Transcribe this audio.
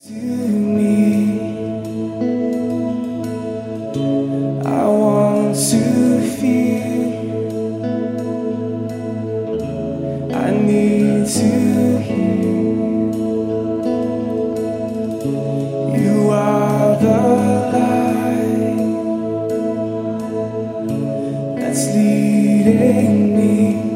To me, I want to feel, I need to hear. You are the light that's leading me.